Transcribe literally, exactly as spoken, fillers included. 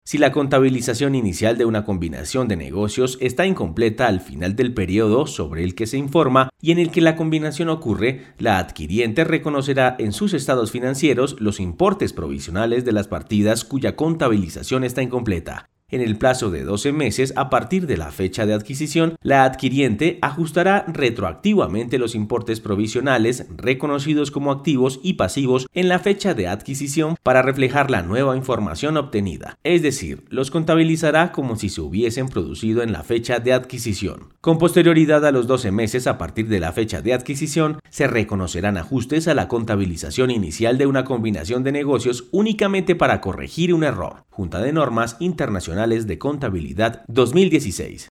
Si la contabilización inicial de una combinación de negocios está incompleta al final del periodo sobre el que se informa y en el que la combinación ocurre, la adquiriente reconocerá en sus estados financieros los importes provisionales de las partidas cuya contabilización está incompleta. En el plazo de doce meses a partir de la fecha de adquisición, la adquiriente ajustará retroactivamente los importes provisionales reconocidos como activos y pasivos en la fecha de adquisición para reflejar la nueva información obtenida, es decir, los contabilizará como si se hubiesen producido en la fecha de adquisición. Con posterioridad a los doce meses a partir de la fecha de adquisición, se reconocerán ajustes a la contabilización inicial de una combinación de negocios únicamente para corregir un error. Junta de Normas Internacionales de Contabilidad dos mil dieciséis.